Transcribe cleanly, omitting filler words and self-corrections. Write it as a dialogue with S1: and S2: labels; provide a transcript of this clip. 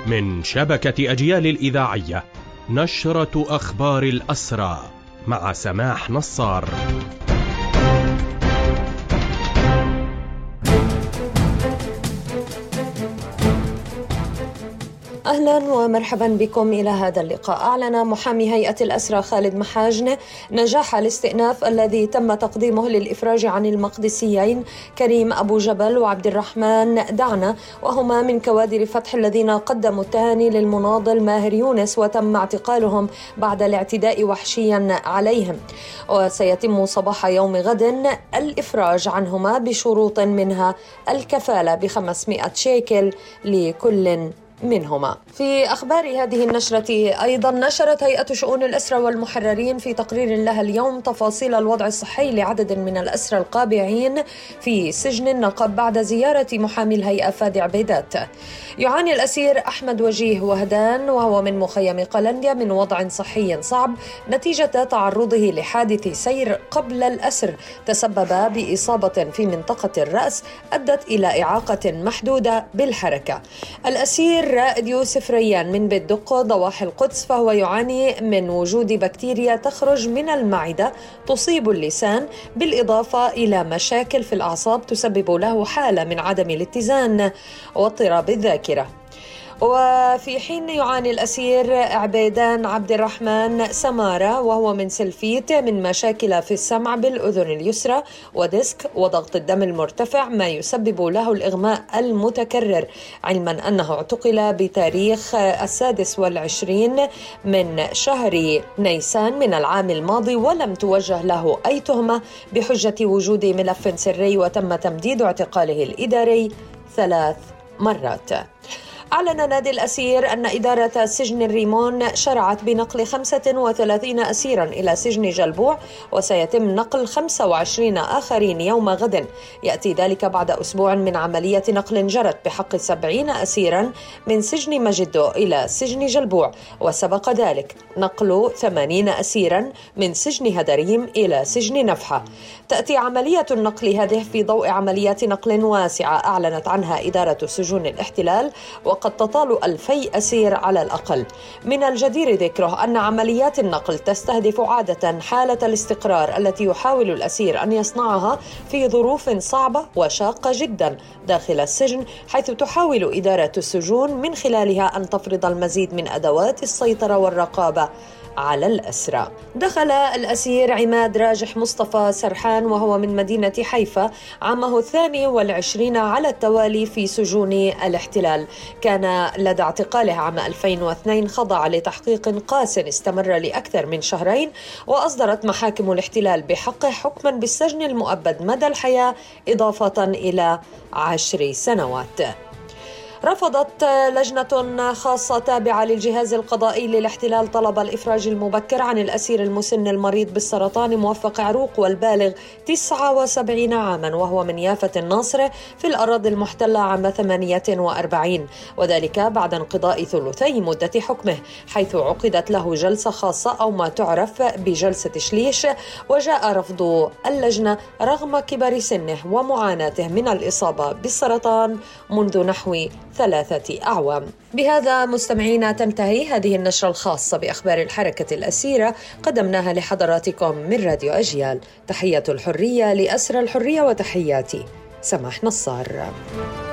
S1: من شبكة أجيال الإذاعية، نشرة أخبار الأسرى مع سماح نصار.
S2: أهلا ومرحبا بكم إلى هذا اللقاء. أعلن محامي هيئة الأسرى خالد محاجن نجاح الاستئناف الذي تم تقديمه للإفراج عن المقدسيين كريم أبو جبل وعبد الرحمن دعنا، وهما من كوادر فتح الذين قدموا التهاني للمناضل ماهر يونس وتم اعتقالهم بعد الاعتداء وحشيا عليهم، وسيتم صباح يوم غد الإفراج عنهما بشروط منها الكفالة ب500 شيكل لكل منهما. في أخبار هذه النشرة أيضا، نشرت هيئة شؤون الأسرى والمحررين في تقرير لها اليوم تفاصيل الوضع الصحي لعدد من الأسرى القابعين في سجن النقب بعد زيارة محامي الهيئة فادي عبيدات. يعاني الأسير أحمد وجيه وهدان وهو من مخيم قلنديا من وضع صحي صعب نتيجة تعرضه لحادث سير قبل الأسر تسبب بإصابة في منطقة الرأس أدت إلى إعاقة محدودة بالحركة. الأسير رائد يوسف ريان من بيت دقة ضواحي القدس فهو يعاني من وجود بكتيريا تخرج من المعدة تصيب اللسان، بالإضافة إلى مشاكل في الأعصاب تسبب له حالة من عدم الاتزان واضطراب الذاكرة. وفي حين يعاني الأسير عبيدان عبد الرحمن سمارة وهو من سلفيت من مشاكل في السمع بالأذن اليسرى وديسك وضغط الدم المرتفع ما يسبب له الإغماء المتكرر، علما أنه اعتقل بتاريخ 26 من شهر نيسان من العام الماضي ولم توجه له أي تهمة بحجة وجود ملف سري، وتم تمديد اعتقاله الإداري 3 مرات. أعلن نادي الأسير أن إدارة سجن الريمون شرعت بنقل 35 أسيرا إلى سجن جلبوع، وسيتم نقل 25 آخرين يوم غد. يأتي ذلك بعد أسبوع من عملية نقل جرت بحق 70 أسيرا من سجن مجدو إلى سجن جلبوع، وسبق ذلك نقل 80 أسيرا من سجن هدريم إلى سجن نفحة. تأتي عملية النقل هذه في ضوء عمليات نقل واسعة أعلنت عنها إدارة سجون الاحتلال، وقد تطال 2000 أسير على الأقل. من الجدير ذكره أن عمليات النقل تستهدف عادة حالة الاستقرار التي يحاول الأسير أن يصنعها في ظروف صعبة وشاقة جدا داخل السجن، حيث تحاول إدارة السجون من خلالها أن تفرض المزيد من أدوات السيطرة والرقابة على الأسرى. دخل الأسير عماد راجح مصطفى سرحان وهو من مدينة حيفا عامه 22 على التوالي في سجون الاحتلال. كان لدى اعتقاله عام 2002 خضع لتحقيق قاس استمر لأكثر من شهرين، وأصدرت محاكم الاحتلال بحقه حكما بالسجن المؤبد مدى الحياة إضافة إلى 10 سنوات. رفضت لجنة خاصة تابعة للجهاز القضائي للاحتلال طلب الإفراج المبكر عن الأسير المسن المريض بالسرطان موفق عروق والبالغ 79 عاما وهو من يافة الناصرة في الأراضي المحتلة عام 48، وذلك بعد انقضاء ثلثي مدة حكمه، حيث عقدت له جلسة خاصة أو ما تعرف بجلسة شليش، وجاء رفض اللجنة رغم كبر سنه ومعاناته من الإصابة بالسرطان منذ نحو 3 أعوام. بهذا مستمعينا تنتهي هذه النشرة الخاصة بأخبار الحركة الأسيرة قدمناها لحضراتكم من راديو أجيال. تحية الحرية لأسرى الحرية، وتحياتي سماح نصار.